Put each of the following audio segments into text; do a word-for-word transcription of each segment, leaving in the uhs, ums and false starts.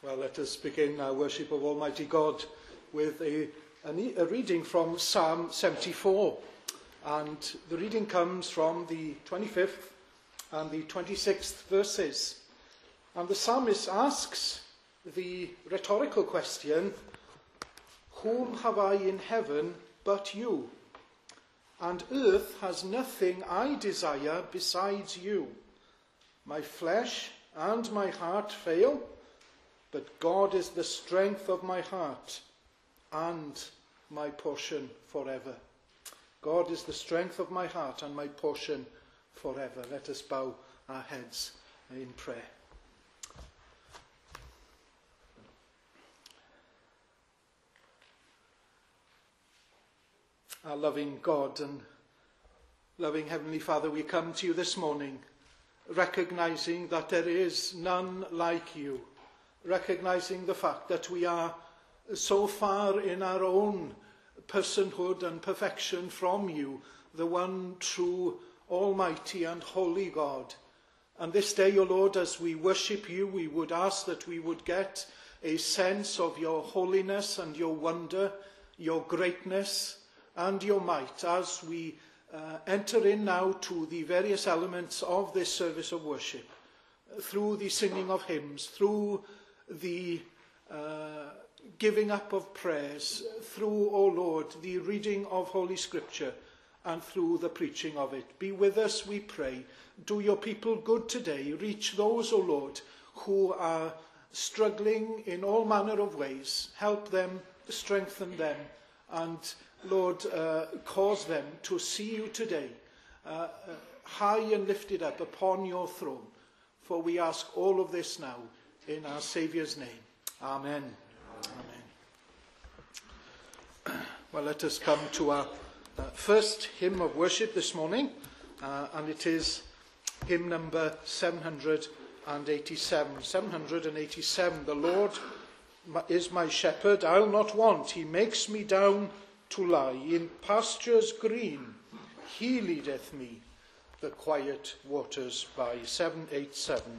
Well, let us begin our worship of Almighty God with a, a, a reading from Psalm seventy-four. And the reading comes from the twenty-fifth and the twenty-sixth verses. And the psalmist asks the rhetorical question, "Whom have I in heaven but you? And earth has nothing I desire besides you. My flesh and my heart fail, but God is the strength of my heart and my portion forever." God is the strength of my heart and my portion forever. Let us bow our heads in prayer. Our loving God and loving Heavenly Father, we come to you this morning recognizing that there is none like you, recognizing the fact that we are so far in our own personhood and perfection from you, the one true, almighty and holy God. And this day, O Lord, as we worship you, we would ask that we would get a sense of your holiness and your wonder, your greatness and your might as we uh, enter in now to the various elements of this service of worship, through the singing of hymns, through the uh, giving up of prayers, through, O Lord, the reading of Holy Scripture, and through the preaching of it. Be with us, we pray. Do your people good today. Reach those, O Lord, who are struggling in all manner of ways. Help them, strengthen them, and, Lord, uh, cause them to see you today, uh, uh, high and lifted up upon your throne. For we ask all of this now in our Saviour's name. Amen. Amen. Well, let us come to our uh, first hymn of worship this morning, uh, and it is hymn number seven hundred eighty-seven. seven hundred eighty-seven. The Lord is my shepherd, I'll not want. He makes me down to lie in pastures green. He leadeth me the quiet waters by. seven eighty-seven.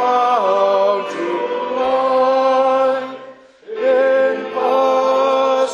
Pastures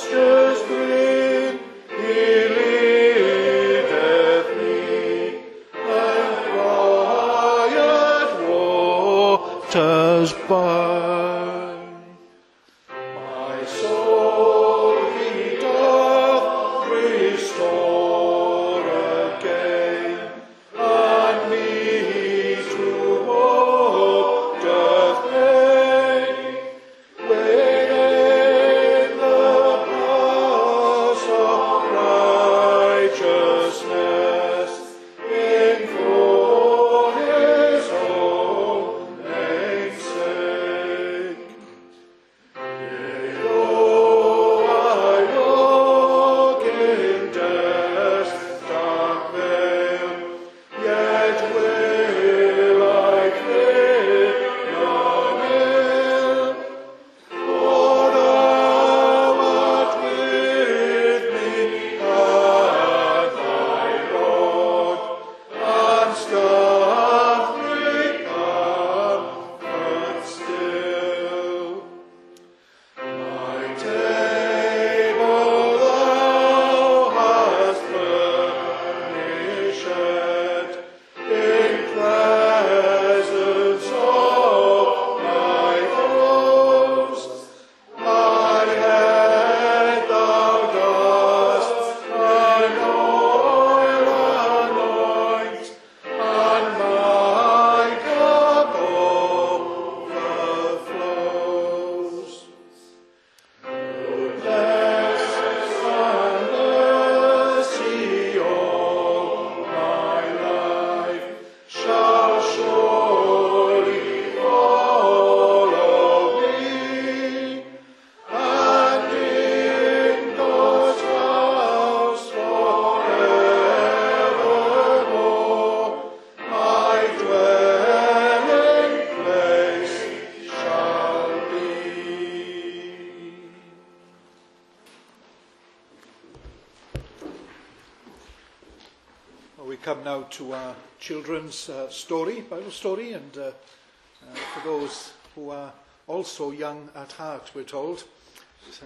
come now to our children's uh, story, Bible story, and uh, uh, for those who are also young at heart, we're told. Yes,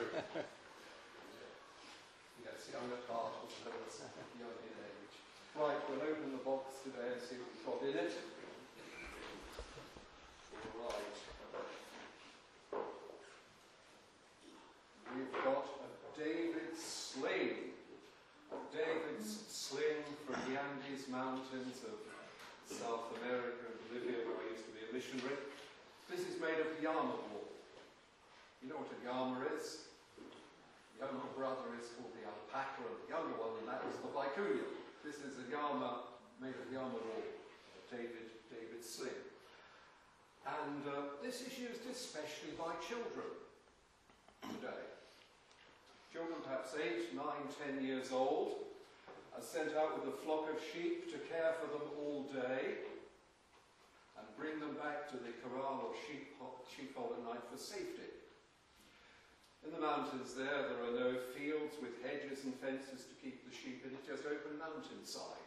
young at heart, young in age. Right, we'll open the box today and see what we've got in it. All right. We've got a David's sling. David's sling from the Andes Mountains of South America and Bolivia, where I used to be a missionary. This is made of llama wool. You know what a llama is? The younger brother is called the alpaca, and the younger one than that is the vicuña. This is a llama made of llama wool, a David, David sling. And uh, this is used especially by children today. Children perhaps eight, nine, ten years old are sent out with a flock of sheep to care for them all day and bring them back to the corral or sheep, sheepfold at night for safety. In the mountains there, there are no fields with hedges and fences to keep the sheep in. It's just open mountainside.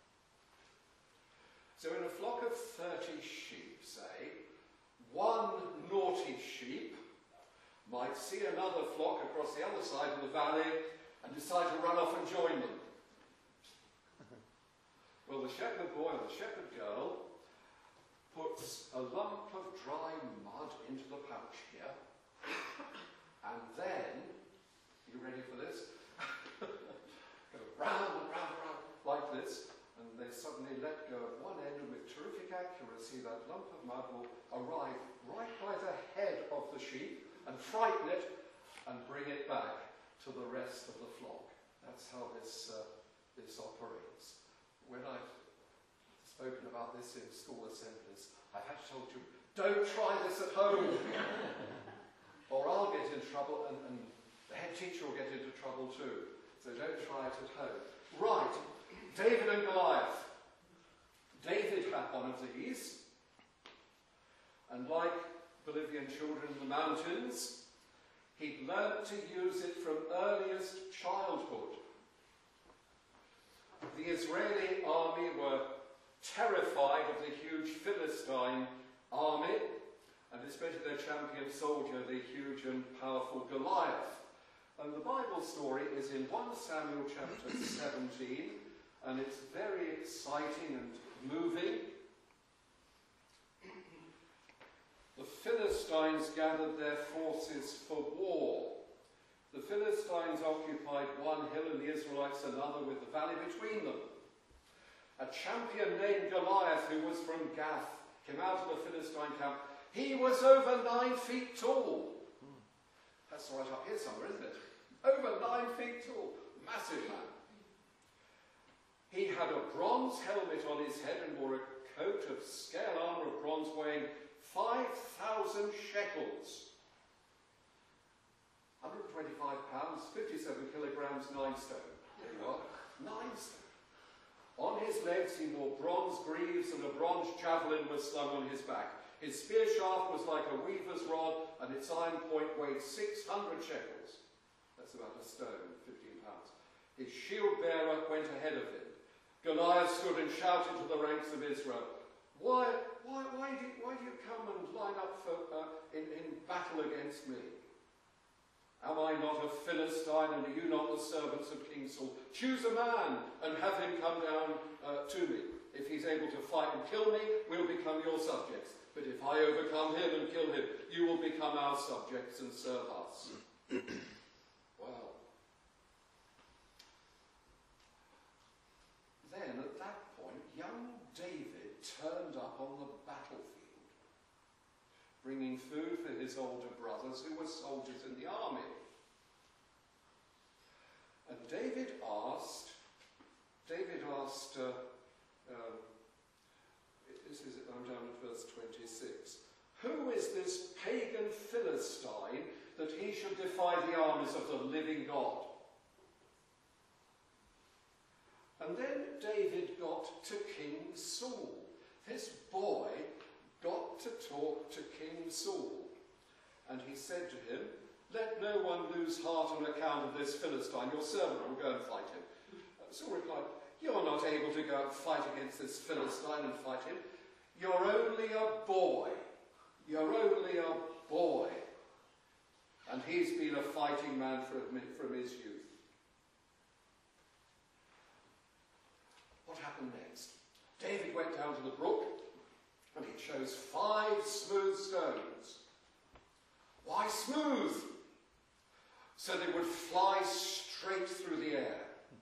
So in a flock of thirty sheep, say, one naughty sheep might see another flock across the other side of the valley and decide to run off and join them. Well, the shepherd boy or the shepherd girl puts a lump of dry mud into the pouch here, and then, are you ready for this? Go round and round and round like this, and they suddenly let go of one end, and with terrific accuracy that lump of mud will arrive right by the head of the sheep and frighten it and bring it back to the rest of the flock. That's how this, uh, this operates. When I've spoken about this in school assemblies, I've had to tell you, don't try this at home, or I'll get in trouble, and, and the head teacher will get into trouble too. So don't try it at home. Right, David and Goliath. David had one of these, and like Bolivian children in the mountains, he'd learnt to use it from earliest childhood. The Israeli army were terrified of the huge Philistine army, and especially their champion soldier, the huge and powerful Goliath. And the Bible story is in First Samuel chapter seventeen, and it's very exciting and moving. The Philistines gathered their forces for war. The Philistines occupied one hill and the Israelites another, with the valley between them. A champion named Goliath, who was from Gath, came out of the Philistine camp. He was over nine feet tall. That's right up here somewhere, isn't it? Over nine feet tall. Massive man. He had a bronze helmet on his head and wore a coat of scale armour of bronze weighing five thousand shekels. one hundred twenty-five pounds, fifty-seven kilograms, nine stone. There you are. Nine stone. On his legs he wore bronze greaves, and a bronze javelin was slung on his back. His spear shaft was like a weaver's rod, and its iron point weighed six hundred shekels. That's about a stone, fifteen pounds. His shield bearer went ahead of him. Goliath stood and shouted to the ranks of Israel, Why, why, why, do, you, why do you come and line up for, uh, in, in battle against me? Am I not a Philistine, and are you not the servants of King Saul? Choose a man and have him come down uh, to me. If he's able to fight and kill me, we'll become your subjects. But if I overcome him and kill him, you will become our subjects and serve us. Well, then at that point, young David turned up on the battlefield, bringing food for his older brothers who were soldiers in the army. And David asked, David asked, uh, um, this is, I'm down at verse twenty-six, who is this pagan Philistine that he should defy the armies of the living God? And then David got to King Saul. This boy got to talk to King Saul. And he said to him, let no one lose heart on account of this Philistine. Your servant will go and fight him. Uh, Saul replied, You're not able to go out and fight against this Philistine and fight him. You're only a boy. You're only a boy. And he's been a fighting man from, from his youth. What happened next? David went down to the brook and he chose five smooth stones. Why smooth? So they would fly straight through the air.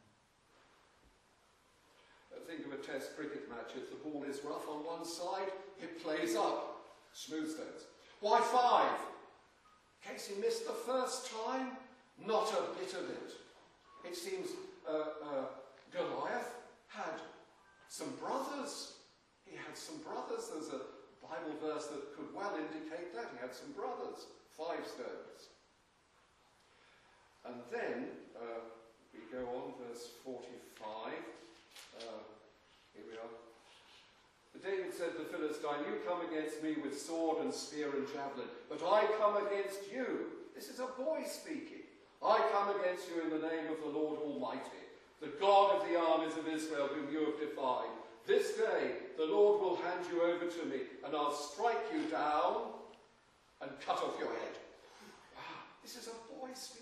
Think of a test cricket match. If the ball is rough on one side, it plays up. Smooth stones. Why five? In case he missed the first time? Not a bit of it. It seems uh, uh, Goliath had some brothers. He had some brothers. There's a Bible verse that could well indicate that. He had some brothers. Five stones. And then, uh, we go on, verse forty-five. Uh, here we are. David said to the Philistine, you come against me with sword and spear and javelin, but I come against you. This is a boy speaking. I come against you in the name of the Lord Almighty, the God of the armies of Israel, whom you have defied. This day the Lord will hand you over to me, and I'll strike you down and cut off your head. Wow, this is a boy speaking.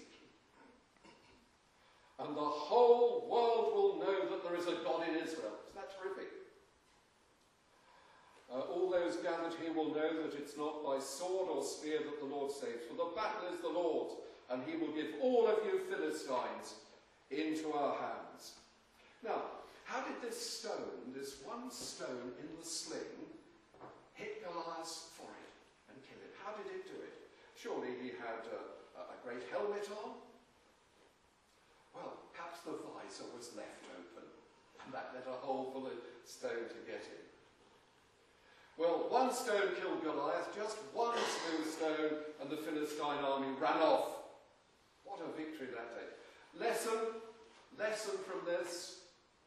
And the whole world will know that there is a God in Israel. Isn't that terrific? Uh, all those gathered here will know that it's not by sword or spear that the Lord saves, for the battle is the Lord's, and he will give all of you Philistines into our hands. Now, how did this stone, this one stone in the sling, hit Goliath's forehead and kill him? How did it do it? Surely he had uh, a great helmet on. Well, perhaps the visor was left open, and that let a hole for the stone to get in. Well, one stone killed Goliath, just one smooth stone, and the Philistine army ran off. What a victory that day. Lesson, lesson from this.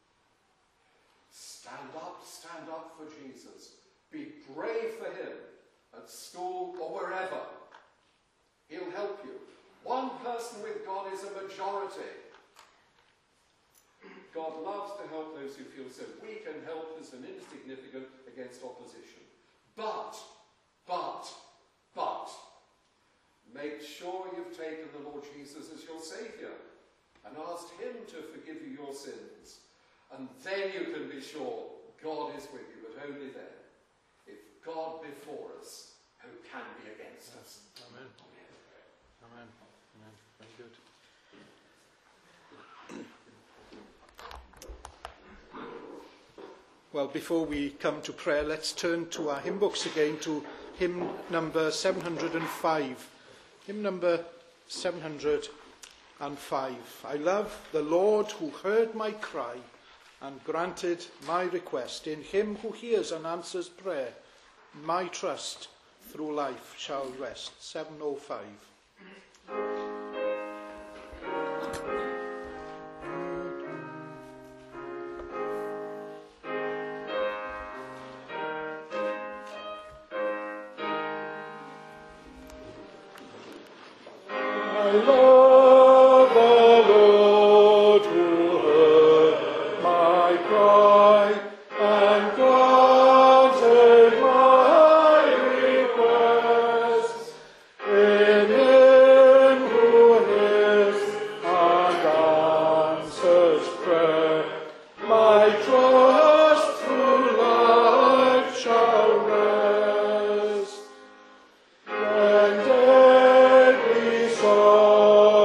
Stand up, stand up for Jesus. Be brave for him at school or wherever. He'll help you. One person with God is a majority. God loves to help those who feel so weak and helpless and insignificant against opposition. But, but, but, make sure you've taken the Lord Jesus as your Saviour and asked him to forgive you your sins. And then you can be sure God is with you, but only then. If God before us, who can be against us? Amen. Amen. Amen. Very good. Well, before we come to prayer, let's turn to our hymn books again, to hymn number seven hundred and five. Hymn number seven hundred and five. I love the Lord who heard my cry and granted my request. In him who hears and answers prayer, my trust through life shall rest. seven oh five. When deadly sorrow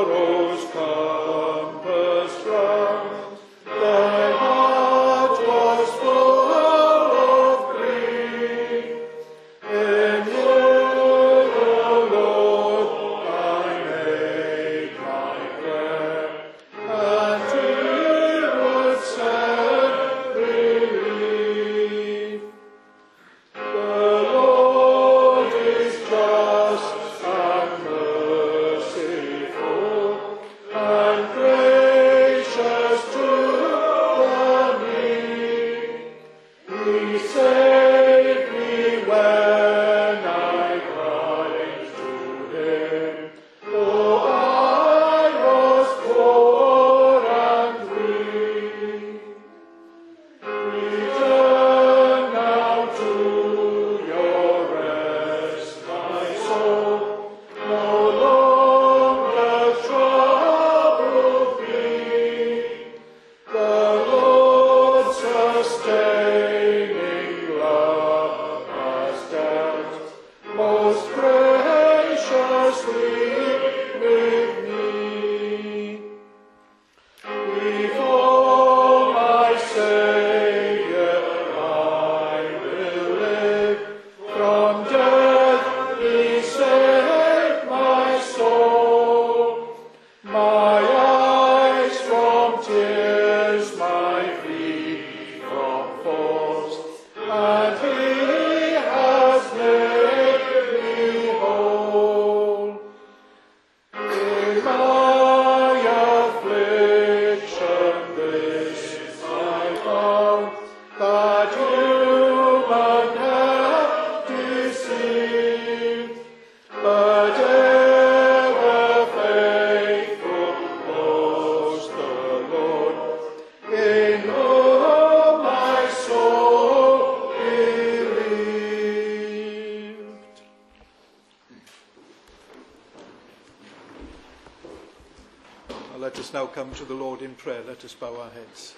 Let us now come to the Lord in prayer. Let us bow our heads.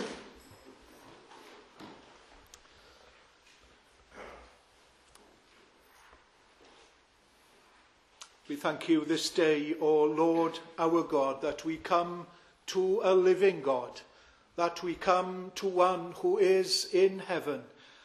We thank you this day, O Lord, our God, that we come to a living God, that we come to one who is in heaven,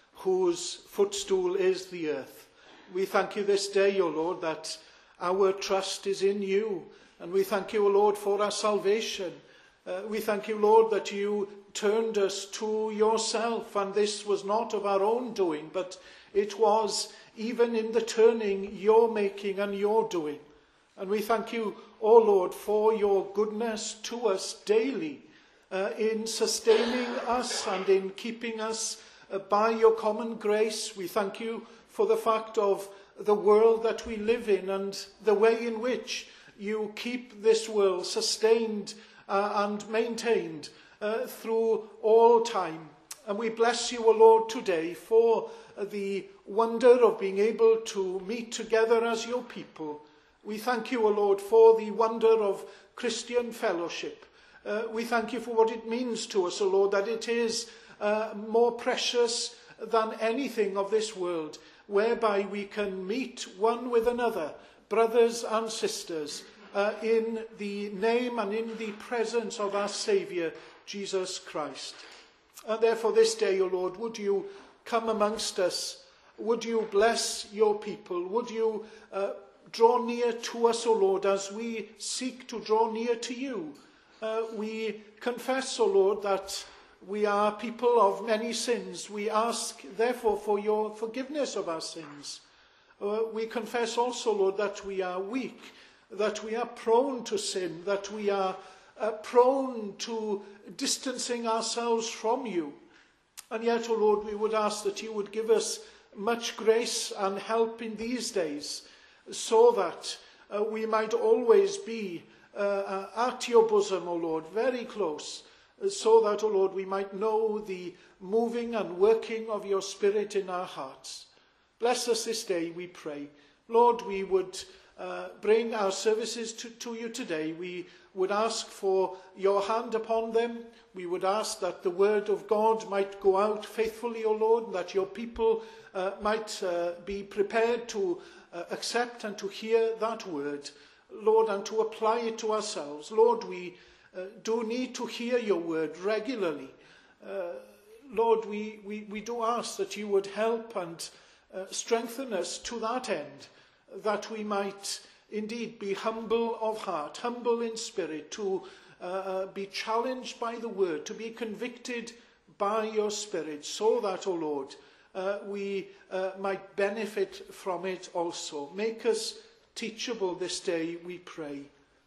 whose footstool is the earth. We thank you this day, O Lord, that our trust is in you, and we thank you, O Lord, for our salvation. Uh, we thank you, Lord, that you turned us to yourself, and this was not of our own doing, but it was even in the turning your making and your doing. And we thank you, O Lord, for your goodness to us daily, uh, in sustaining us and in keeping us uh, by your common grace. We thank you for the fact of the world that we live in and the way in which you keep this world sustained uh, and maintained uh, through all time. And we bless you, O Lord, today for the wonder of being able to meet together as your people. We thank you, O Lord, for the wonder of Christian fellowship. Uh, we thank you for what it means to us, O Lord, that it is uh, more precious than anything of this world, whereby we can meet one with another, brothers and sisters, uh, in the name and in the presence of our Saviour, Jesus Christ. And therefore this day, O Lord, would you come amongst us? Would you bless your people? Would you uh, draw near to us, O Lord, as we seek to draw near to you? Uh, we confess, O Lord, that we are people of many sins. We ask, therefore, for your forgiveness of our sins. Uh, we confess also, Lord, that we are weak, that we are prone to sin, that we are uh, prone to distancing ourselves from you. And yet, O Lord, we would ask that you would give us much grace and help in these days, so that uh, we might always be uh, uh, at your bosom, O Lord, very close, uh, so that, O Lord, we might know the moving and working of your Spirit in our hearts. Bless us this day, we pray. Lord, we would uh, bring our services to, to you today. We would ask for your hand upon them. We would ask that the word of God might go out faithfully, O Lord, and that your people uh, might uh, be prepared to uh, accept and to hear that word, Lord, and to apply it to ourselves. Lord, we uh, do need to hear your word regularly. Uh, Lord, we, we, we do ask that you would help and uh, strengthen us to that end, that we might indeed be humble of heart, humble in spirit, to uh, uh, be challenged by the word, to be convicted by your Spirit, so that, O Lord, uh, we uh, might benefit from it also. Make us teachable this day, we pray.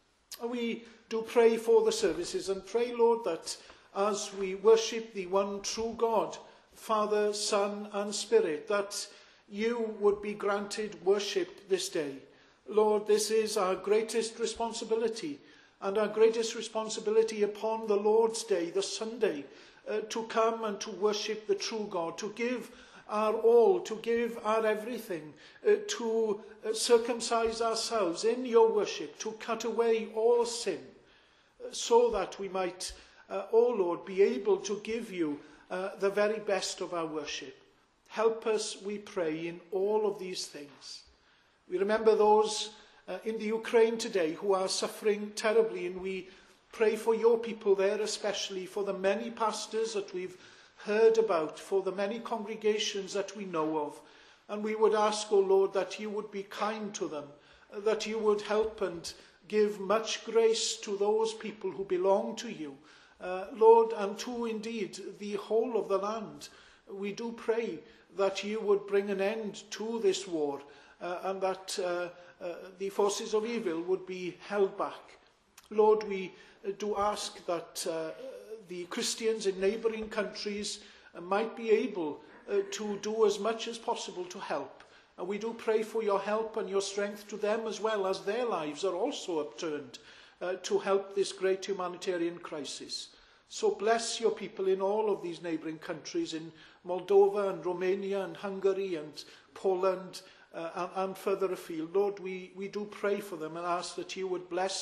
We do pray for the services and pray, Lord, that as we worship the one true God, Father, Son and Spirit, that you would be granted worship this day. Lord, this is our greatest responsibility, and our greatest responsibility upon the Lord's Day, the Sunday, uh, to come and to worship the true God, to give our all, to give our everything, uh, to uh, circumcise ourselves in your worship, to cut away all sin, uh, so that we might, uh, O Lord, be able to give you uh, the very best of our worship. Help us, we pray, in all of these things. We remember those uh, in the Ukraine today who are suffering terribly, and we pray for your people there, especially for the many pastors that we've heard about, for the many congregations that we know of. And we would ask, O Lord, that you would be kind to them, that you would help and give much grace to those people who belong to you, uh, Lord, and to indeed the whole of the land. We do pray that you would bring an end to this war, uh, and that uh, uh, the forces of evil would be held back. Lord, we do ask that uh, the Christians in neighbouring countries uh, might be able uh, to do as much as possible to help. And we do pray for your help and your strength to them, as well as their lives are also upturned uh, to help this great humanitarian crisis. So bless your people in all of these neighbouring countries, in Moldova and Romania and Hungary and Poland uh, and, and further afield. Lord, we, we do pray for them and ask that you would bless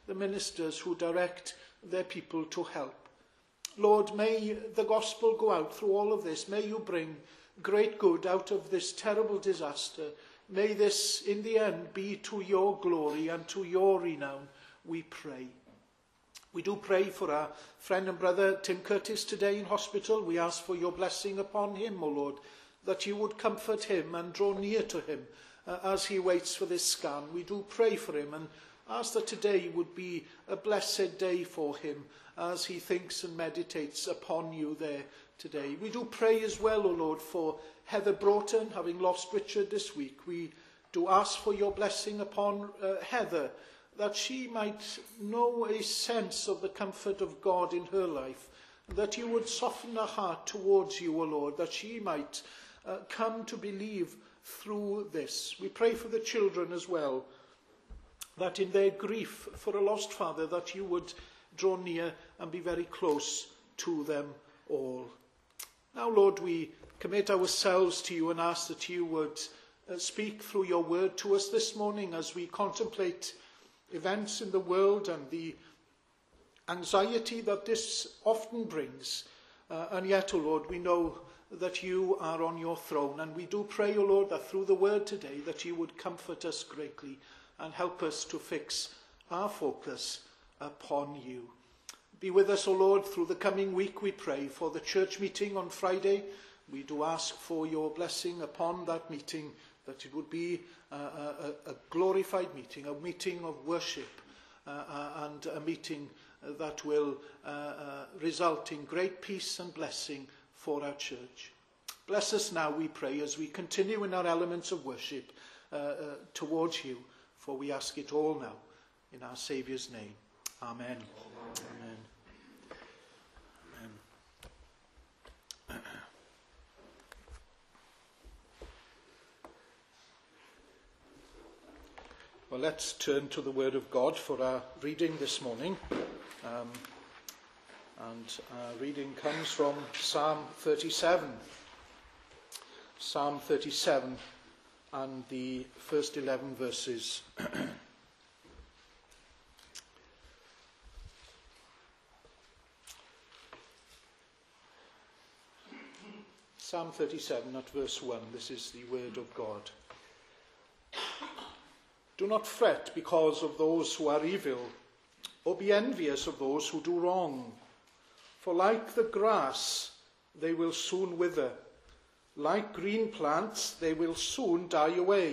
the ministers who direct their people to help. Lord, may the gospel go out through all of this. May you bring great good out of this terrible disaster. May this, in the end, be to your glory and to your renown, we pray. We do pray for our friend and brother Tim Curtis today in hospital. We ask for your blessing upon him, O Lord, that you would comfort him and draw near to him uh, as he waits for this scan. We do pray for him and ask that today would be a blessed day for him as he thinks and meditates upon you there today. We do pray as well, O Lord, for Heather Broughton, having lost Richard this week. We do ask for your blessing upon uh, Heather, that she might know a sense of the comfort of God in her life, that you would soften her heart towards you, O Lord, that she might uh, come to believe through this. We pray for the children as well, that in their grief for a lost father, that you would draw near and be very close to them all. Now, Lord, we commit ourselves to you and ask that you would uh, speak through your word to us this morning as we contemplate events in the world and the anxiety that this often brings. Uh, and yet, O Lord, we know that you are on your throne. And we do pray, O Lord, that through the word today, that you would comfort us greatly and help us to fix our focus upon you. Be with us, O Lord, through the coming week, we pray, for the church meeting on Friday. We do ask for your blessing upon that meeting, that it would be a, a, a glorified meeting, a meeting of worship, uh, uh, and a meeting that will uh, uh, result in great peace and blessing for our church. Bless us now, we pray, as we continue in our elements of worship uh, uh, towards you, for we ask it all now in our Saviour's name. Amen. Amen. Amen. Amen. Well, let's turn to the Word of God for our reading this morning. Um, and our reading comes from Psalm thirty-seven. Psalm thirty-seven and the first eleven verses. Psalm thirty-seven at verse one. This is the word of God. Do not fret because of those who are evil, or be envious of those who do wrong. For like the grass, they will soon wither. Like green plants, they will soon die away.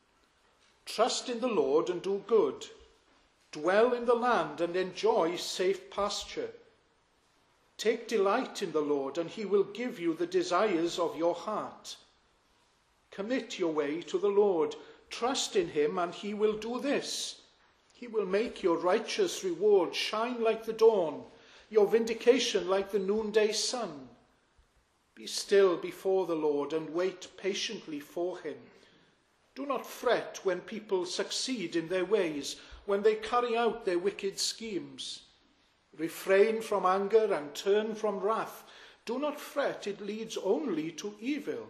Trust in the Lord and do good. Dwell in the land and enjoy safe pasture. Take delight in the Lord, and he will give you the desires of your heart. Commit your way to the Lord. Trust in him, and he will do this. He will make your righteous reward shine like the dawn, your vindication like the noonday sun. Be still before the Lord and wait patiently for him. Do not fret when people succeed in their ways, when they carry out their wicked schemes. Refrain from anger and turn from wrath. Do not fret, it leads only to evil.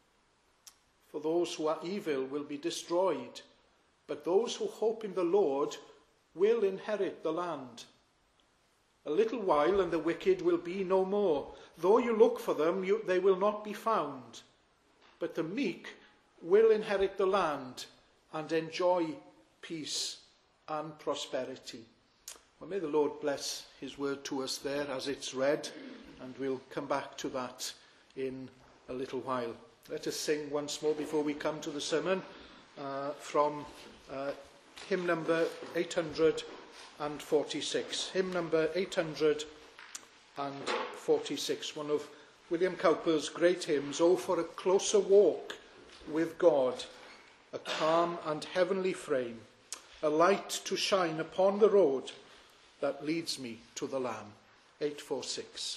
For those who are evil will be destroyed, but those who hope in the Lord will inherit the land. A little while and the wicked will be no more. Though you look for them, you, they will not be found. But the meek will inherit the land and enjoy peace and prosperity. Well, may the Lord bless his word to us there as it's read, and we'll come back to that in a little while. Let us sing once more before we come to the sermon uh, from uh, hymn number eight hundred forty-six. Hymn number eight hundred forty-six, one of William Cowper's great hymns. Oh, for a closer walk with God, a calm and heavenly frame, a light to shine upon the road that leads me to the Lamb. eight forty-six.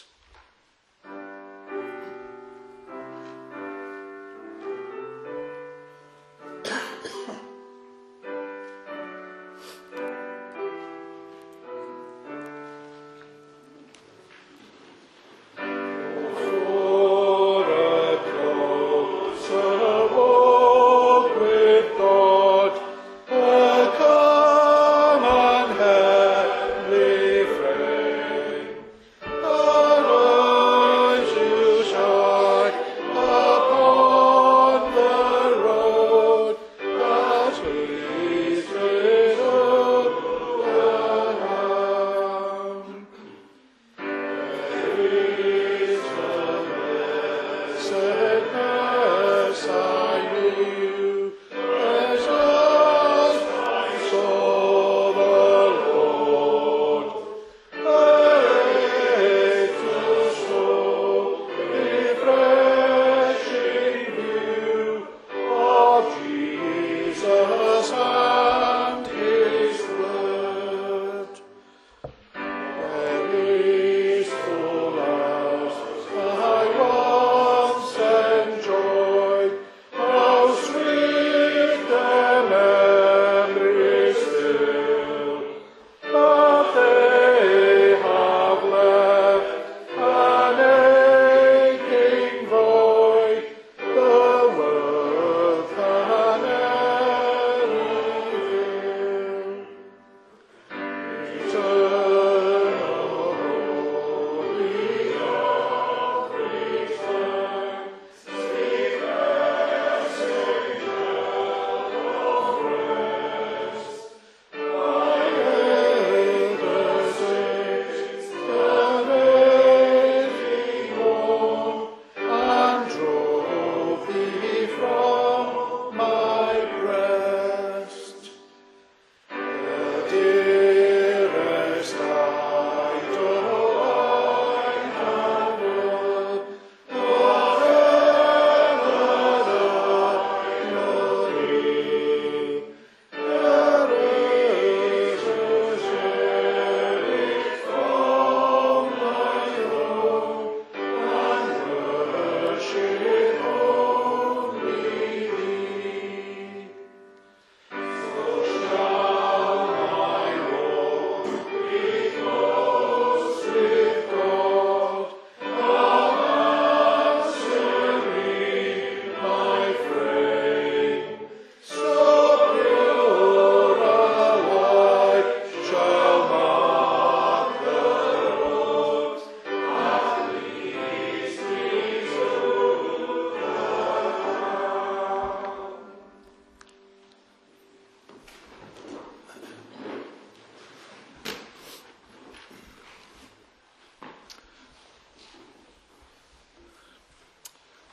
With God, a calm and heavenly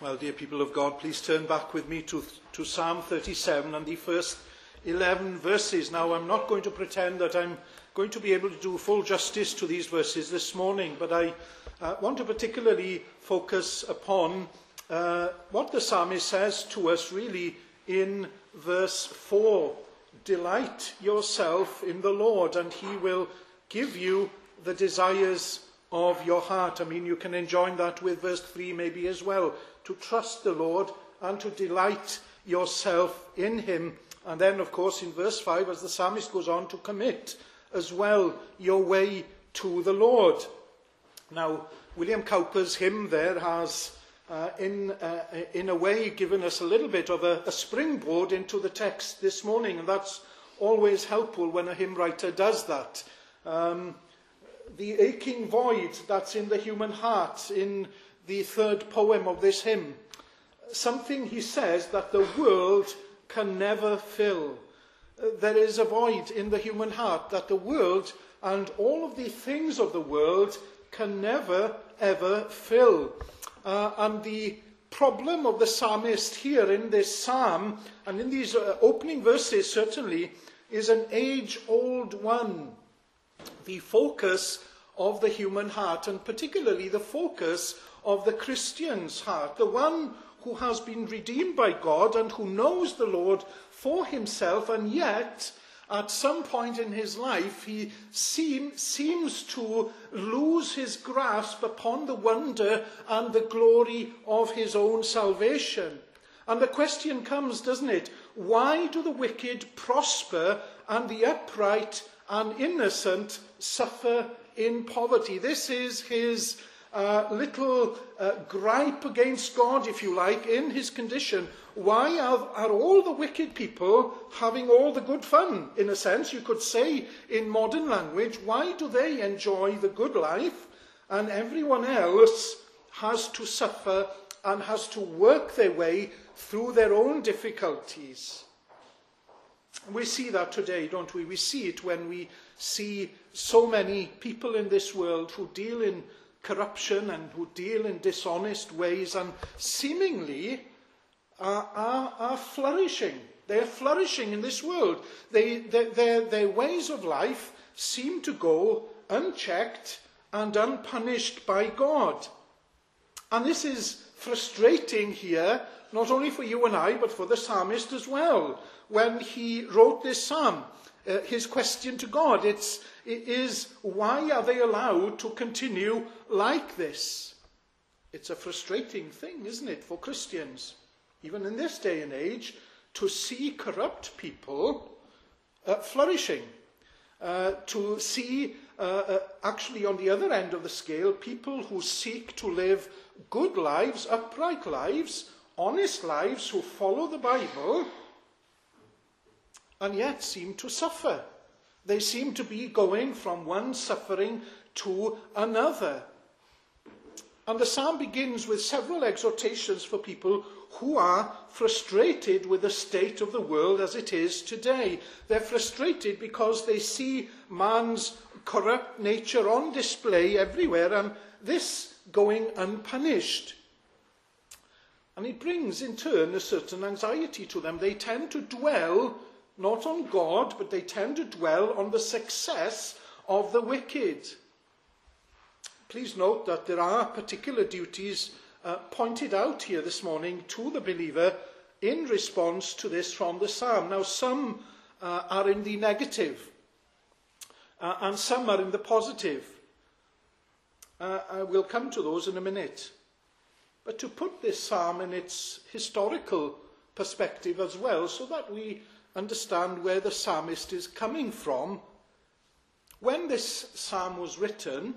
Well, dear people of God, please turn back with me to, to Psalm thirty-seven and the first eleven verses. Now, I'm not going to pretend that I'm going to be able to do full justice to these verses this morning, but I uh, want to particularly focus upon uh, what the psalmist says to us really in verse four. Delight yourself in the Lord, and he will give you the desires of your heart. I mean, you can enjoin that with verse three maybe as well. To trust the Lord and to delight yourself in him. And then, of course, in verse five, as the psalmist goes on, to commit as well your way to the Lord. Now, William Cowper's hymn there has, uh, in, uh, in a way, given us a little bit of a, a springboard into the text this morning, and that's always helpful when a hymn writer does that. Um, the aching void that's in the human heart, in the third poem of this hymn, something he says that the world can never fill. There is a void in the human heart that the world and all of the things of the world can never, ever fill. Uh, and the problem of the psalmist here in this psalm, and in these uh, opening verses certainly, is an age-old one. The focus of the human heart, and particularly the focus of the Christian's heart, the one who has been redeemed by God and who knows the Lord for himself, and yet at some point in his life he seem, seems to lose his grasp upon the wonder and the glory of his own salvation. And the question comes, doesn't it? Why do the wicked prosper and the upright and innocent suffer in poverty? This is his uh, little uh, gripe against God, if you like, in his condition. Why are, are all the wicked people having all the good fun? In a sense, you could say in modern language, why do they enjoy the good life and everyone else has to suffer and has to work their way through their own difficulties? We see that today, don't we? We see it when we see so many people in this world who deal in corruption and who deal in dishonest ways and seemingly are, are, are flourishing. They are flourishing in this world. They, they, their, their ways of life seem to go unchecked and unpunished by God. And this is frustrating here, not only for you and I, but for the psalmist as well. When he wrote this psalm, uh, his question to God, it's, it is, why are they allowed to continue like this? It's a frustrating thing, isn't it, for Christians, even in this day and age, to see corrupt people uh, flourishing, uh, to see uh, uh, actually on the other end of the scale, people who seek to live good lives, upright lives, honest lives, who follow the Bible, and yet seem to suffer. They seem to be going from one suffering to another. And the psalm begins with several exhortations for people who are frustrated with the state of the world as it is today. They're frustrated because they see man's corrupt nature on display everywhere, and this going unpunished. And it brings in turn a certain anxiety to them. They tend to dwell not on God, but they tend to dwell on the success of the wicked. Please note that there are particular duties uh, pointed out here this morning to the believer in response to this from the psalm. Now, some uh, are in the negative, uh, and some are in the positive. Uh, I will come to those in a minute. But to put this psalm in its historical perspective as well, so that we understand where the psalmist is coming from. When this psalm was written,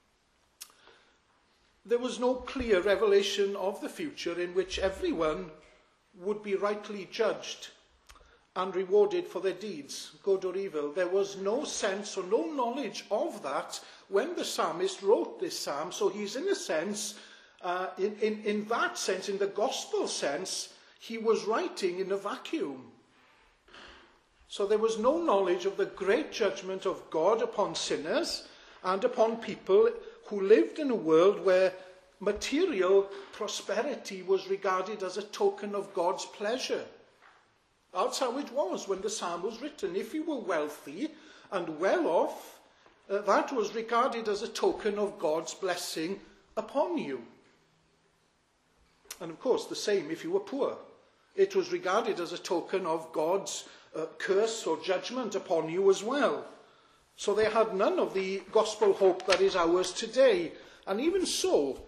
there was no clear revelation of the future in which everyone would be rightly judged and rewarded for their deeds, good or evil. There was no sense or no knowledge of that when the psalmist wrote this psalm. So he's in a sense, uh, in, in, in that sense, in the gospel sense, he was writing in a vacuum. So there was no knowledge of the great judgment of God upon sinners and upon people who lived in a world where material prosperity was regarded as a token of God's pleasure. That's how it was when the psalm was written. If you were wealthy and well off, uh, that was regarded as a token of God's blessing upon you. And of course, the same if you were poor. It was regarded as a token of God's uh, curse or judgment upon you as well. So they had none of the gospel hope that is ours today. And even so,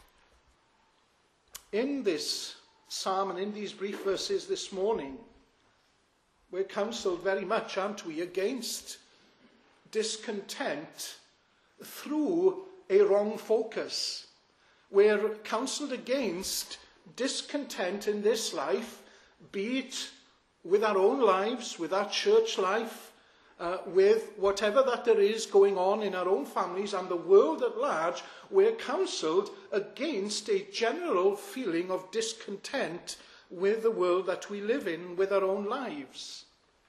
in this psalm and in these brief verses this morning, we're counselled very much, aren't we, against discontent through a wrong focus. We're counselled against discontent in this life, be it with our own lives, with our church life, uh, with whatever that there is going on in our own families and the world at large. We're counselled against a general feeling of discontent with the world that we live in, with our own lives.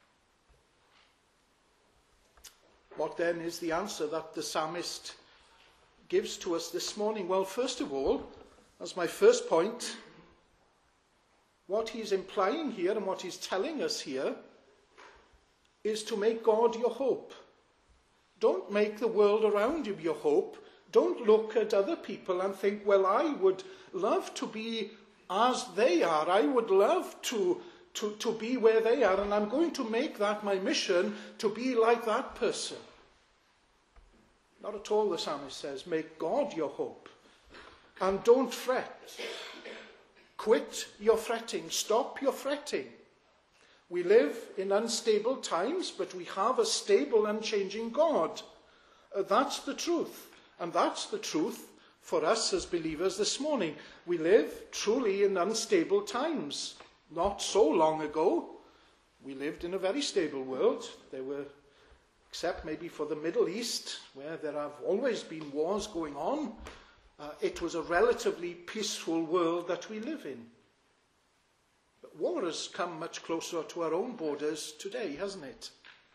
What then is the answer that the psalmist gives to us this morning? Well, first of all, as my first point, what he's implying here and what he's telling us here is to make God your hope. Don't make the world around you your hope. Don't look at other people and think, well, I would love to be as they are. I would love to, to, to be where they are, and I'm going to make that my mission, to be like that person. Not at all, the psalmist says. Make God your hope. And don't fret. Quit your fretting. Stop your fretting. We live in unstable times, but we have a stable, unchanging God. Uh, that's the truth. And that's the truth for us as believers this morning. We live truly in unstable times. Not so long ago, we lived in a very stable world. There were, except maybe for the Middle East, where there have always been wars going on, uh, it was a relatively peaceful world that we live in. But war has come much closer to our own borders today, hasn't it?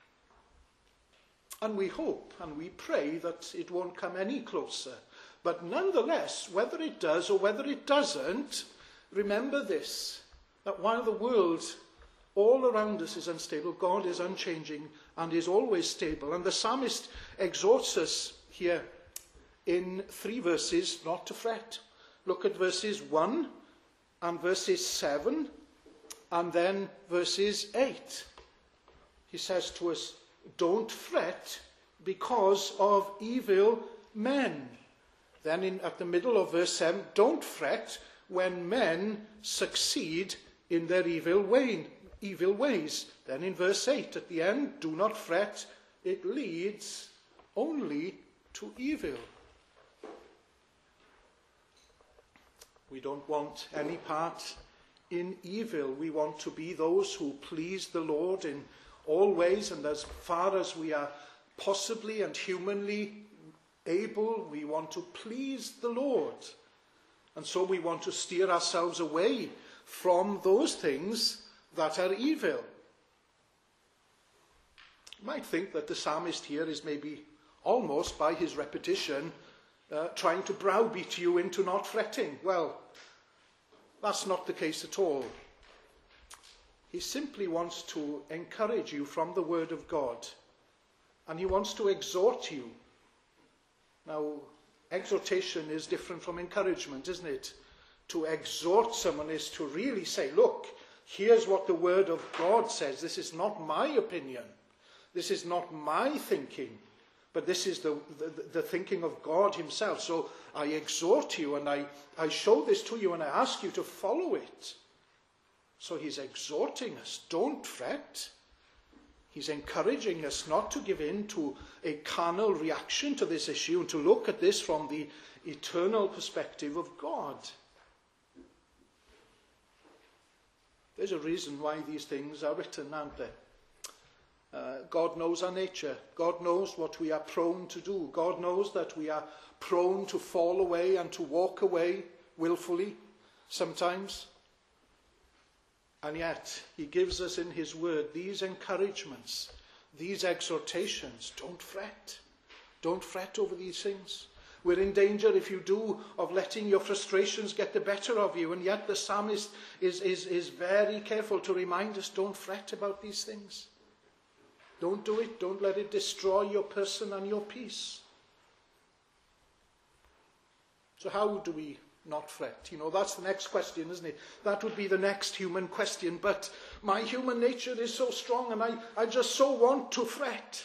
And we hope and we pray that it won't come any closer. But nonetheless, whether it does or whether it doesn't, remember this, that while the world all around us is unstable, God is unchanging and is always stable. And the psalmist exhorts us here in three verses not to fret. Look at verses one and verses seven and then verses eight. He says to us, don't fret because of evil men. Then in, at the middle of verse seven, don't fret when men succeed in their evil way, evil ways. Then in verse eight at the end, do not fret, it leads only to evil. We don't want any part in evil. We want to be those who please the Lord in all ways, and as far as we are possibly and humanly able, we want to please the Lord. And so we want to steer ourselves away from those things that are evil. You might think that the psalmist here is maybe almost by his repetition uh, trying to browbeat you into not fretting. Well, that's not the case at all. He simply wants to encourage you from the Word of God, and he wants to exhort you. Now, exhortation is different from encouragement, isn't it? To exhort someone is to really say, look, here's what the Word of God says. This is not my opinion. This is not my thinking, but this is the, the, the thinking of God himself. So I exhort you and I, I show this to you and I ask you to follow it. So he's exhorting us, don't fret. He's encouraging us not to give in to a carnal reaction to this issue and to look at this from the eternal perspective of God. There's a reason why these things are written, aren't there? Uh, God knows our nature. God knows what we are prone to do. God knows that we are prone to fall away and to walk away willfully sometimes. And yet, he gives us in his word these encouragements, these exhortations. Don't fret. Don't fret over these things. We're in danger, if you do, of letting your frustrations get the better of you. And yet the psalmist is, is, is very careful to remind us, don't fret about these things. Don't do it. Don't let it destroy your person and your peace. So how do we not fret? You know, that's the next question, isn't it? That would be the next human question. But my human nature is so strong, and I, I just so want to fret.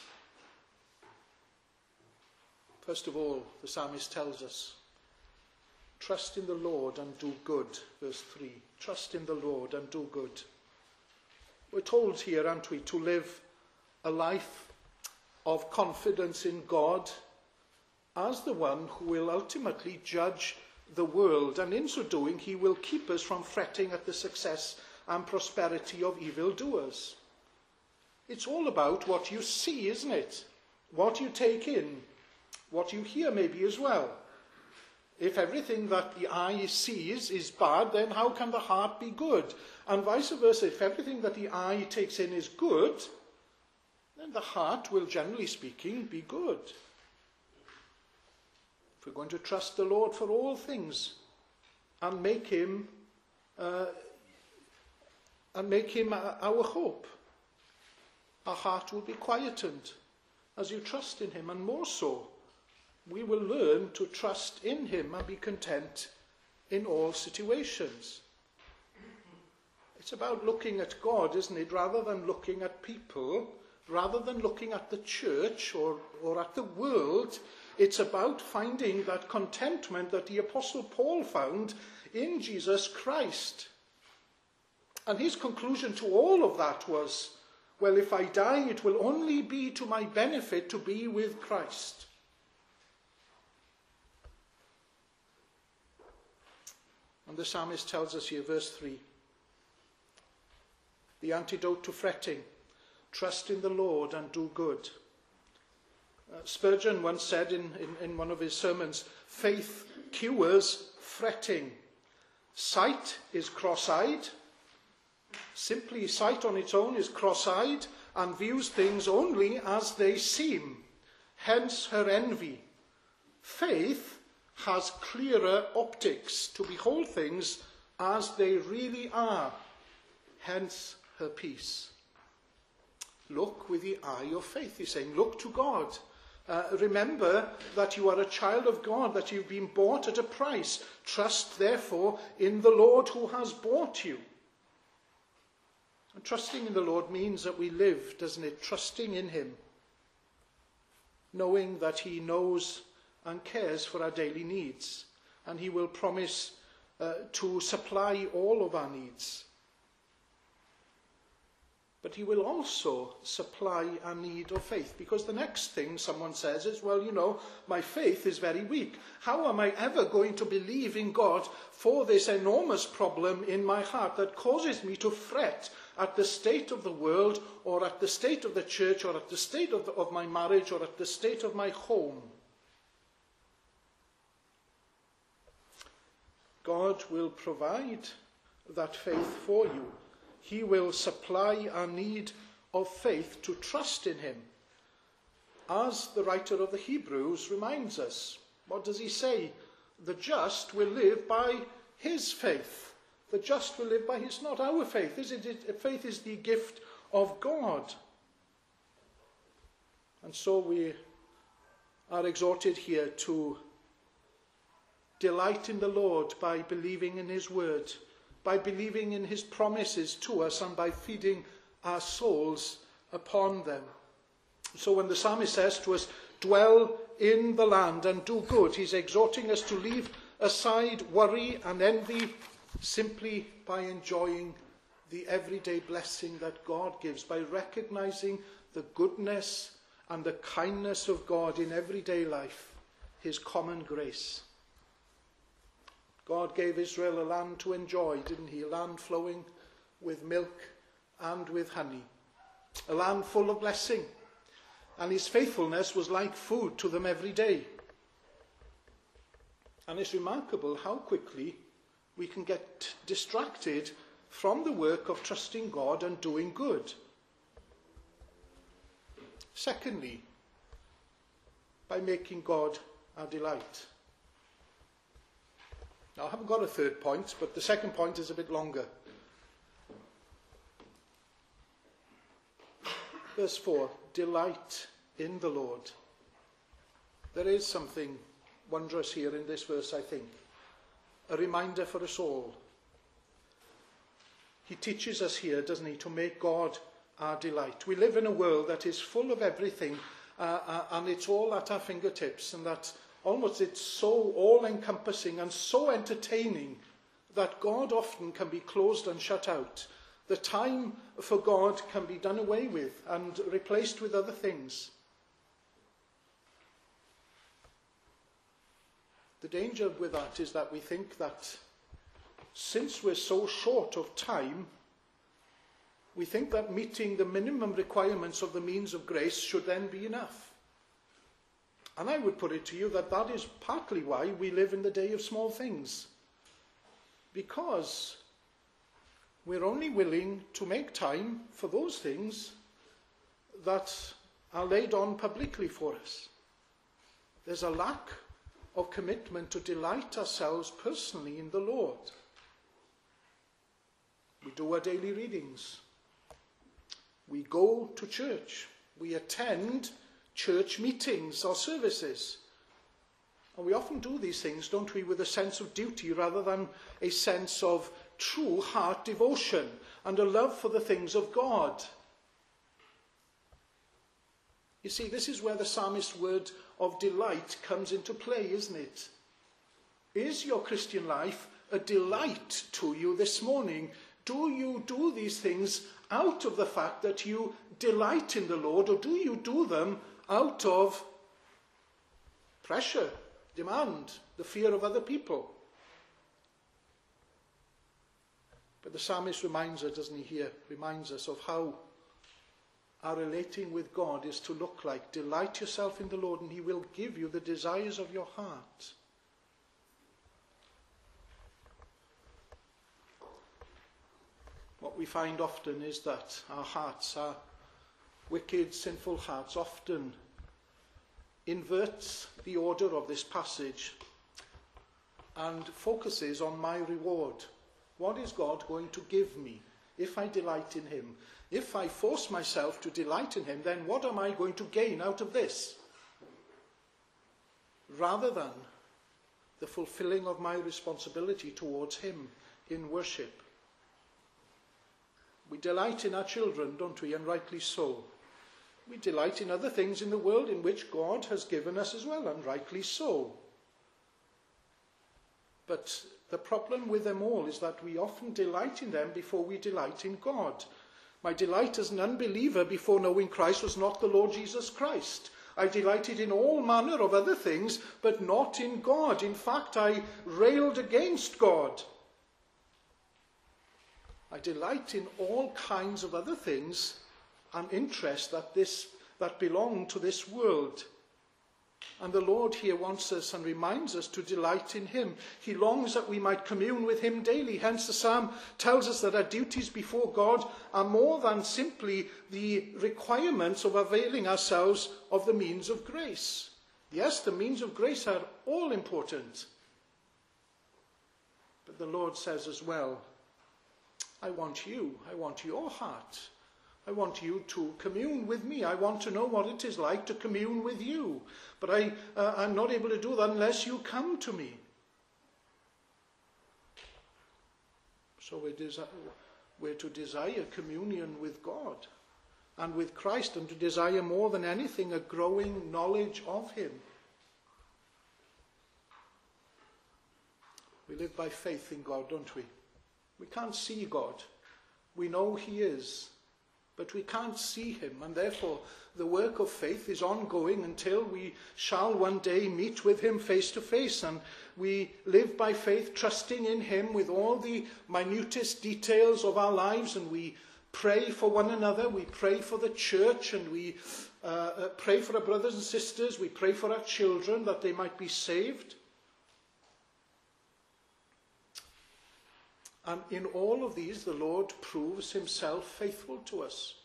First of all, the psalmist tells us, trust in the Lord and do good. Verse three. Trust in the Lord and do good. We're told here, aren't we, to live a life of confidence in God as the one who will ultimately judge the world, and in so doing he will keep us from fretting at the success and prosperity of evildoers. It's all about what you see, isn't it? What you take in, what you hear maybe as well. If everything that the eye sees is bad, then how can the heart be good? And vice versa, if everything that the eye takes in is good, then the heart will, generally speaking, be good. If we're going to trust the Lord for all things and make him uh, and make him our hope, our heart will be quietened as you trust in him, and more so, we will learn to trust in him and be content in all situations. It's about looking at God, isn't it, rather than looking at people, rather than looking at the church or, or at the world. It's about finding that contentment that the Apostle Paul found in Jesus Christ. And his conclusion to all of that was, well, if I die, it will only be to my benefit to be with Christ. And the psalmist tells us here, verse three, the antidote to fretting, trust in the Lord and do good. Uh, Spurgeon once said in, in, in one of his sermons, faith cures fretting. Sight is cross-eyed. Simply sight on its own is cross-eyed and views things only as they seem. Hence her envy. Faith has clearer optics to behold things as they really are. Hence her peace. Look with the eye of faith, he's saying. Look to God. Uh, remember that you are a child of God, that you've been bought at a price. Trust, therefore, in the Lord who has bought you. And trusting in the Lord means that we live, doesn't it? Trusting in him. Knowing that he knows and cares for our daily needs. And he will promise uh, to supply all of our needs. But he will also supply our need of faith. Because the next thing someone says is, well, you know, my faith is very weak. How am I ever going to believe in God for this enormous problem in my heart that causes me to fret at the state of the world, or at the state of the church, or at the state of, the, of my marriage, or at the state of my home? God will provide that faith for you. He will supply our need of faith to trust in him. As the writer of the Hebrews reminds us, what does he say? The just will live by his faith. The just will live by his, not our faith. Is it? Faith is the gift of God. And so we are exhorted here to delight in the Lord by believing in his word, by believing in his promises to us, and by feeding our souls upon them. So when the psalmist says to us, dwell in the land and do good, he's exhorting us to leave aside worry and envy simply by enjoying the everyday blessing that God gives, by recognizing the goodness and the kindness of God in everyday life, his common grace. God gave Israel a land to enjoy, didn't he? A land flowing with milk and with honey. A land full of blessing. And his faithfulness was like food to them every day. And it's remarkable how quickly we can get distracted from the work of trusting God and doing good. Secondly, by making God our delight. Now, I haven't got a third point, but the second point is a bit longer. Verse four, delight in the Lord. There is something wondrous here in this verse, I think. A reminder for us all. He teaches us here, doesn't he, to make God our delight. We live in a world that is full of everything, uh, uh, and it's all at our fingertips, and that almost it's so all-encompassing and so entertaining that God often can be closed and shut out. The time for God can be done away with and replaced with other things. The danger with that is that we think that since we're so short of time, we think that meeting the minimum requirements of the means of grace should then be enough. And I would put it to you that that is partly why we live in the day of small things. Because we're only willing to make time for those things that are laid on publicly for us. There's a lack of commitment to delight ourselves personally in the Lord. We do our daily readings. We go to church. We attend church meetings or services. And we often do these things, don't we, with a sense of duty rather than a sense of true heart devotion and a love for the things of God. You see, this is where the psalmist's word of delight comes into play, isn't it? Is your Christian life a delight to you this morning? Do you do these things out of the fact that you delight in the Lord, or do you do them out of pressure, demand, the fear of other people? But the psalmist reminds us, doesn't he, here, reminds us of how our relating with God is to look like. Delight yourself in the Lord, and he will give you the desires of your heart. What we find often is that our hearts, our wicked, sinful hearts, often invert the order of this passage and focuses on my reward. What is God going to give me if I delight in him? If I force myself to delight in him, then what am I going to gain out of this? Rather than the fulfilling of my responsibility towards him in worship. We delight in our children, don't we? And rightly so. We delight in other things in the world in which God has given us as well, and rightly so. But the problem with them all is that we often delight in them before we delight in God. My delight as an unbeliever before knowing Christ was not the Lord Jesus Christ. I delighted in all manner of other things, but not in God. In fact, I railed against God. I delight in all kinds of other things and interests that, this, that belong to this world. And the Lord here wants us and reminds us to delight in him. He longs that we might commune with him daily. Hence the psalm tells us that our duties before God are more than simply the requirements of availing ourselves of the means of grace. Yes, the means of grace are all important. But the Lord says as well, I want you, I want your heart. I want you to commune with me. I want to know what it is like to commune with you. But I, uh, I'm not able to do that unless you come to me. So we desi- we're to desire communion with God and with Christ, and to desire more than anything a growing knowledge of him. We live by faith in God, don't we? We can't see God. We know he is. But we can't see him, and therefore the work of faith is ongoing until we shall one day meet with him face to face, and we live by faith, trusting in him with all the minutest details of our lives, and we pray for one another, we pray for the church, and we uh, pray for our brothers and sisters, we pray for our children that they might be saved. And in all of these, the Lord proves himself faithful to us.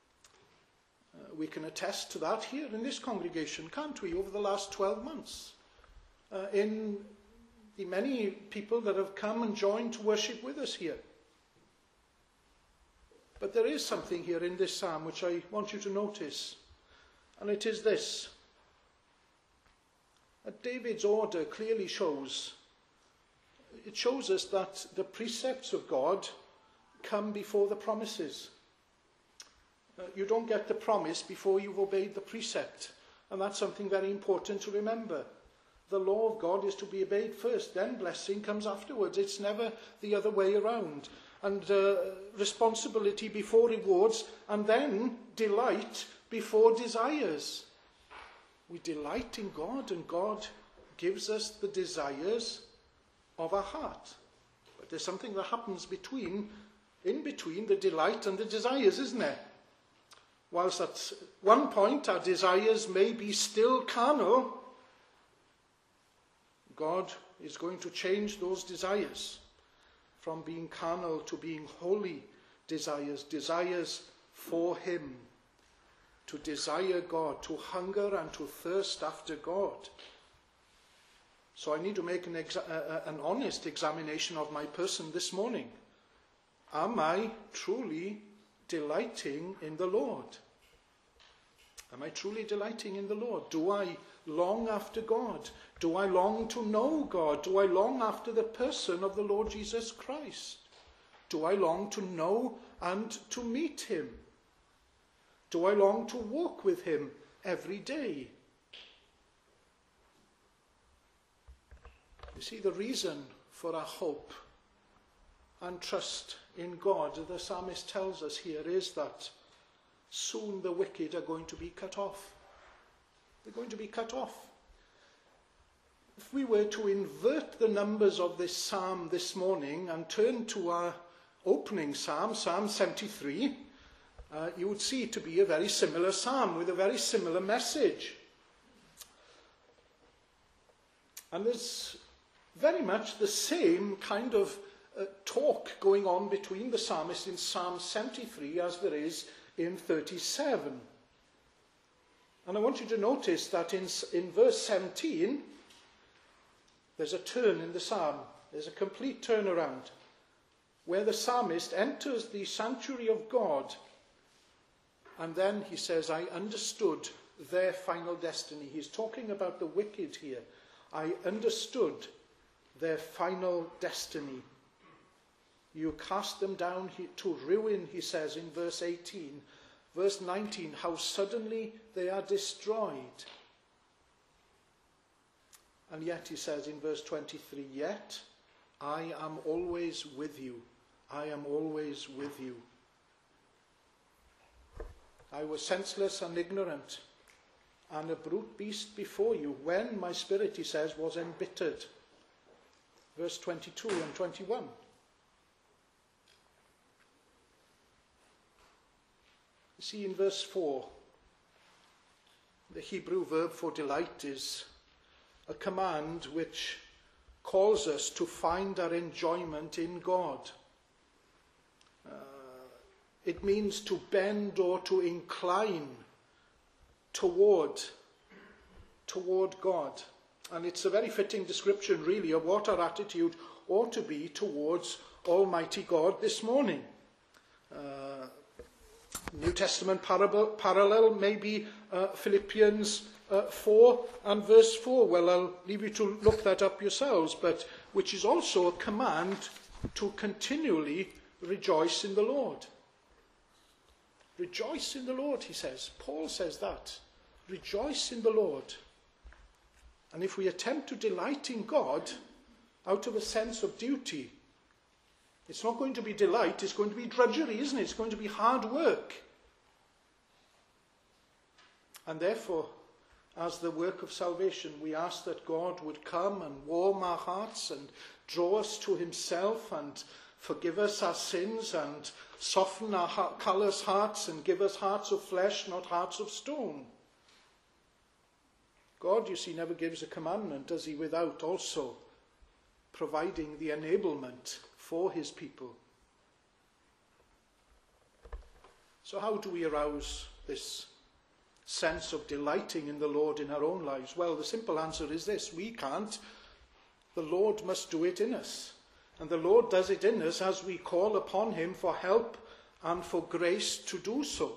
Uh, we can attest to that here in this congregation, can't we, over the last twelve months? uh, in the many people that have come and joined to worship with us here. But there is something here in this psalm which I want you to notice, and it is this. That David's order clearly shows, it shows us that the precepts of God come before the promises. Uh, you don't get the promise before you've obeyed the precept, and that's something very important to remember. The law of God is to be obeyed first, then blessing comes afterwards. It's never the other way around. And uh, responsibility before rewards, and then delight before desires. We delight in God, and God gives us the desires of our heart. But there's something that happens between, in between the delight and the desires, isn't there? Whilst at one point our desires may be still carnal, God is going to change those desires from being carnal to being holy desires, desires for him, to desire God, to hunger and to thirst after God. So I need to make an, exa- uh, an honest examination of my person this morning. Am I truly delighting in the Lord? Am I truly delighting in the Lord? Do I long after God? Do I long to know God? Do I long after the person of the Lord Jesus Christ? Do I long to know and to meet him? Do I long to walk with him every day? You see, the reason for our hope and trust in God, the psalmist tells us here, is that soon the wicked are going to be cut off. They're going to be cut off. If we were to invert the numbers of this psalm this morning and turn to our opening psalm, Psalm seventy-three, uh, you would see it to be a very similar psalm with a very similar message. And there's very much the same kind of uh, talk going on between the psalmist in Psalm seventy-three as there is in thirty-seven. And I want you to notice that in, in verse seventeen, there's a turn in the psalm. There's a complete turnaround where the psalmist enters the sanctuary of God, and then he says, I understood their final destiny. He's talking about the wicked here. I understood their final destiny. You cast them down to ruin, he says in verse eighteen. Verse nineteen, how suddenly they are destroyed. And yet he says in verse twenty-three, yet I am always with you. I am always with you. I was senseless and ignorant, and a brute beast before you, when my spirit, he says, was embittered. Verse twenty-two and twenty-one. You see in verse four, the Hebrew verb for delight is a command which calls us to find our enjoyment in God. Uh, it means to bend or to incline toward, toward God. And it's a very fitting description, really, of what our attitude ought to be towards Almighty God this morning. Uh, New Testament parable, parallel may be uh, Philippians uh, four and verse four. Well, I'll leave you to look that up yourselves, but which is also a command to continually rejoice in the Lord. Rejoice in the Lord, he says. Paul says that. Rejoice in the Lord. And if we attempt to delight in God out of a sense of duty, it's not going to be delight, it's going to be drudgery, isn't it? It's going to be hard work. And therefore, as the work of salvation, we ask that God would come and warm our hearts and draw us to himself and forgive us our sins and soften our heart, callous hearts and give us hearts of flesh, not hearts of stone. God, you see, never gives a commandment, does he, without also providing the enablement for his people. So how do we arouse this sense of delighting in the Lord in our own lives? Well, the simple answer is this: we can't. The Lord must do it in us. And the Lord does it in us as we call upon him for help and for grace to do so.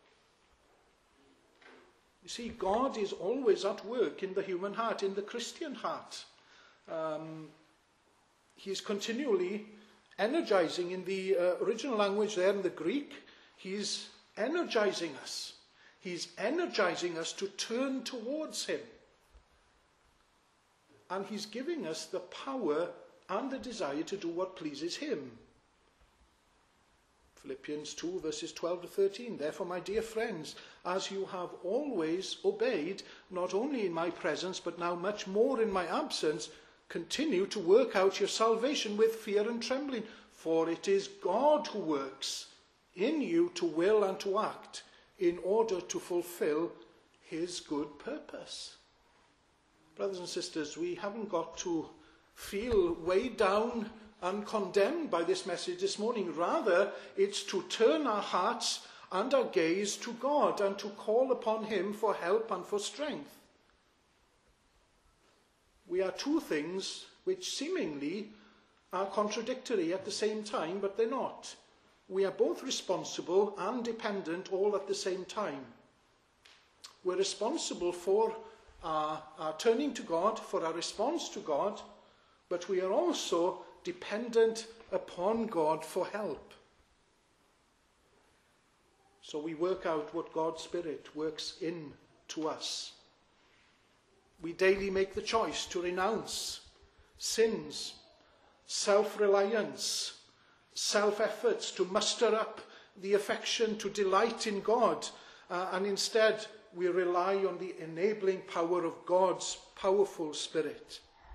You see, God is always at work in the human heart, in the Christian heart. Um, he is continually energizing. In the uh, original language there, in the Greek, he's energizing us. He's energizing us to turn towards him. And he's giving us the power and the desire to do what pleases him. Philippians two, verses twelve to thirteen. Therefore, my dear friends, as you have always obeyed, not only in my presence, but now much more in my absence, continue to work out your salvation with fear and trembling. For it is God who works in you to will and to act in order to fulfill his good purpose. Brothers and sisters, we haven't got to feel weighed down and condemned by this message this morning. Rather, it's to turn our hearts and our gaze to God and to call upon him for help and for strength. We are two things which seemingly are contradictory at the same time, but they're not. We are both responsible and dependent all at the same time. We're responsible for our, our turning to God, for our response to God, but we are also dependent upon God for help. So we work out what God's Spirit works in to us. We daily make the choice to renounce sins, self-reliance, self-efforts, to muster up the affection to delight in God, uh, and instead we rely on the enabling power of God's powerful Spirit.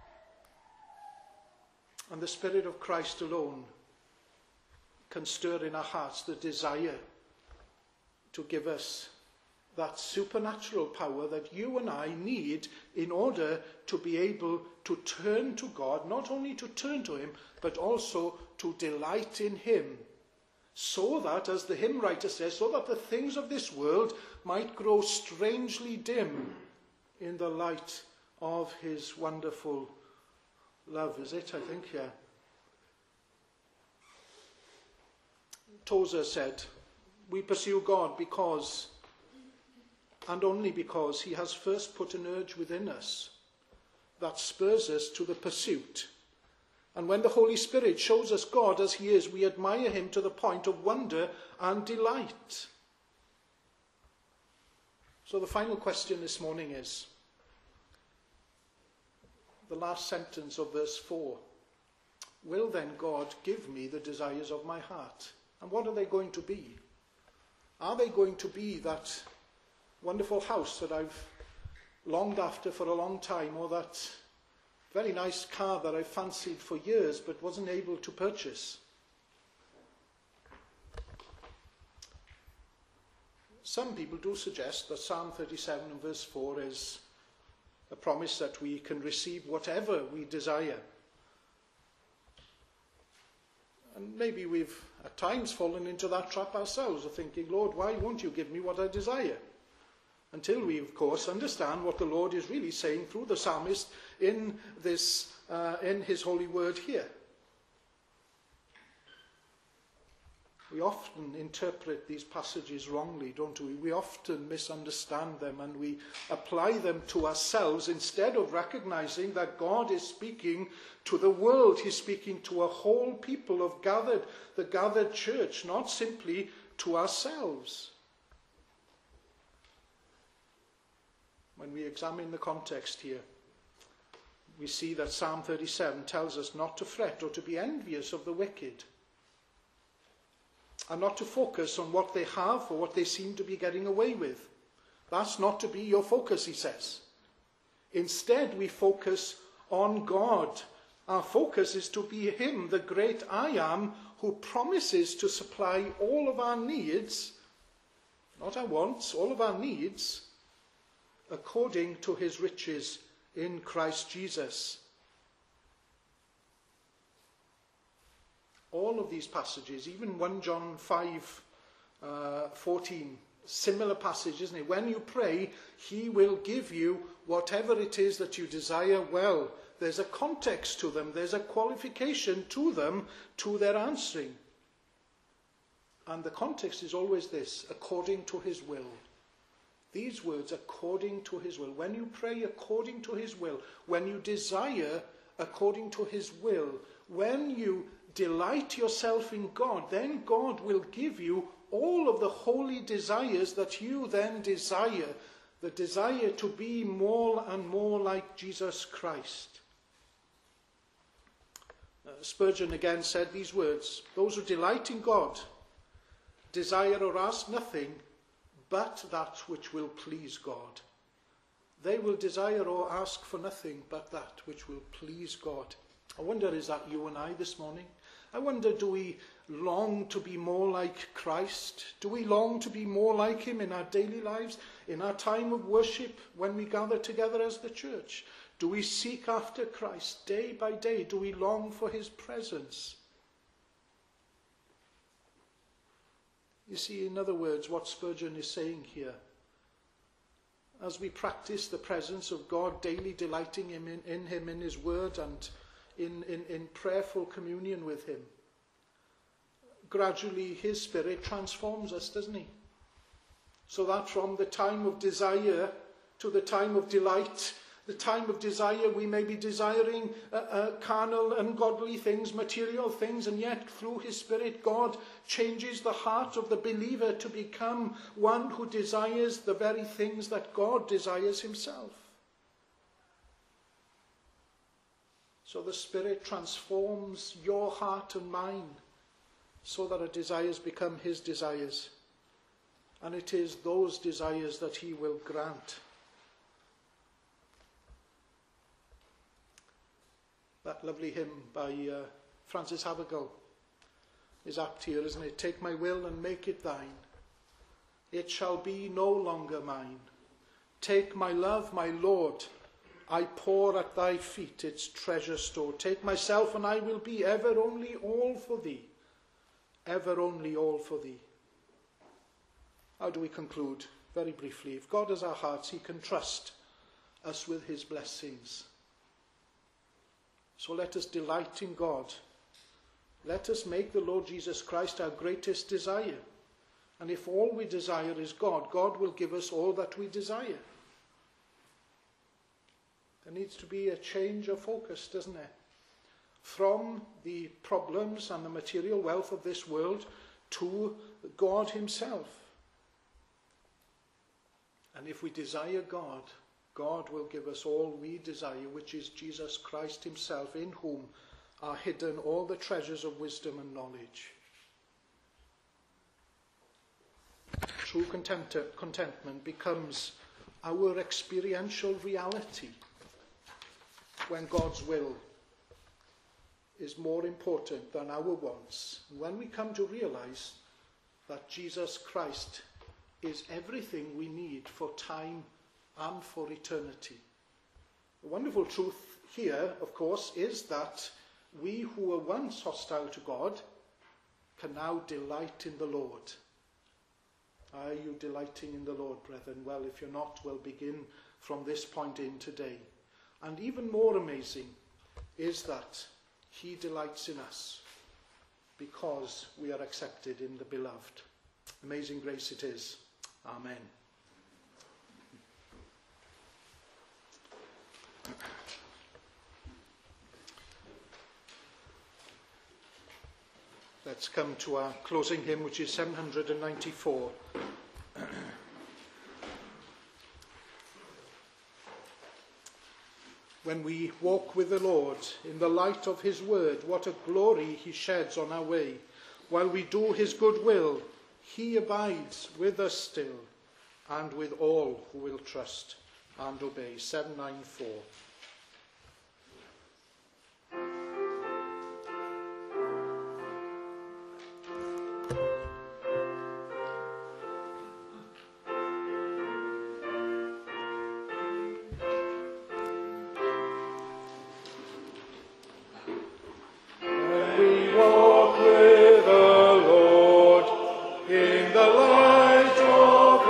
And the Spirit of Christ alone can stir in our hearts the desire to give us that supernatural power that you and I need in order to be able to turn to God, not only to turn to him, but also to delight in him, so that, as the hymn writer says, so that the things of this world might grow strangely dim in the light of his wonderful love. Is it, I think, yeah. Tozer said, we pursue God because, and only because, he has first put an urge within us that spurs us to the pursuit. And when the Holy Spirit shows us God as he is, we admire him to the point of wonder and delight. So the final question this morning is, the last sentence of verse four. Will then God give me the desires of my heart? And what are they going to be? Are they going to be that wonderful house that I've longed after for a long time, or that very nice car that I've fancied for years but wasn't able to purchase? Some people do suggest that Psalm thirty-seven and verse four is a promise that we can receive whatever we desire. And maybe we've at times fallen into that trap ourselves of thinking, Lord, why won't you give me what I desire? Until we, of course, understand what the Lord is really saying through the psalmist in this, uh, in his holy word here. We often interpret these passages wrongly, don't we? We often misunderstand them and we apply them to ourselves instead of recognizing that God is speaking to the world. He's speaking to a whole people of gathered, the gathered church, not simply to ourselves. When we examine the context here, we see that Psalm thirty-seven tells us not to fret or to be envious of the wicked, and not to focus on what they have or what they seem to be getting away with. That's not to be your focus, he says. Instead, we focus on God. Our focus is to be him, the great I am, who promises to supply all of our needs, not our wants, all of our needs, according to his riches in Christ Jesus. All of these passages, even First John five, uh, fourteen, similar passage, isn't it? When you pray, he will give you whatever it is that you desire well. There's a context to them. There's a qualification to them, to their answering. And the context is always this: according to his will. These words, according to his will. When you pray according to his will, when you desire according to his will, when you delight yourself in God, then God will give you all of the holy desires that you then desire. The desire to be more and more like Jesus Christ. Uh, Spurgeon again said these words: those who delight in God desire or ask nothing but that which will please God. They will desire or ask for nothing but that which will please God. I wonder, is that you and I this morning? I wonder, do we long to be more like Christ? Do we long to be more like him in our daily lives, in our time of worship, when we gather together as the church? Do we seek after Christ day by day? Do we long for his presence? You see, in other words, what Spurgeon is saying here, as we practice the presence of God, daily delighting him in, in him, in his word, and in, in, in prayerful communion with him, gradually his Spirit transforms us, doesn't he? So that from the time of desire to the time of delight, the time of desire we may be desiring uh, uh, carnal, ungodly things, material things, and yet through his Spirit God changes the heart of the believer to become one who desires the very things that God desires himself. So the Spirit transforms your heart and mine so that our desires become his desires. And it is those desires that he will grant. That lovely hymn by uh, Francis Havergal is apt here, isn't it? Take my will and make it thine. It shall be no longer mine. Take my love, my Lord. I pour at thy feet its treasure store. Take myself and I will be ever only all for thee. Ever only all for thee. How do we conclude? Very briefly. If God has our hearts, he can trust us with his blessings. So let us delight in God. Let us make the Lord Jesus Christ our greatest desire. And if all we desire is God, God will give us all that we desire. There needs to be a change of focus, doesn't there? From the problems and the material wealth of this world to God himself. And if we desire God, God will give us all we desire, which is Jesus Christ himself, in whom are hidden all the treasures of wisdom and knowledge. True content- contentment becomes our experiential reality when God's will is more important than our wants. And when we come to realize that Jesus Christ is everything we need for time and for eternity. The wonderful truth here, of course, is that we who were once hostile to God can now delight in the Lord. Are you delighting in the Lord, brethren? Well, if you're not, we'll begin from this point in today. And even more amazing is that he delights in us because we are accepted in the beloved. Amazing grace it is. Amen. Let's come to our closing hymn, which is seven hundred ninety-four. When we walk with the Lord in the light of his word, what a glory he sheds on our way. While we do his good will, he abides with us still, and with all who will trust and obey. seven ninety-four. Walk with the Lord in the light of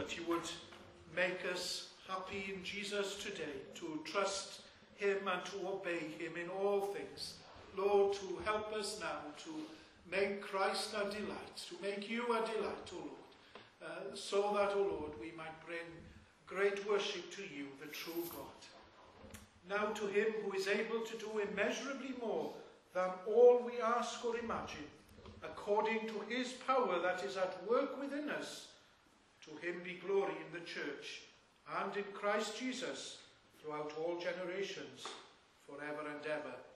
that you would make us happy in Jesus today, to trust him and to obey him in all things. Lord, to help us now to make Christ a delight, to make you a delight, O Lord, uh, so that, O Lord, we might bring great worship to you, the true God. Now to him who is able to do immeasurably more than all we ask or imagine, according to his power that is at work within us, to him be glory in the church and in Christ Jesus throughout all generations, forever and ever.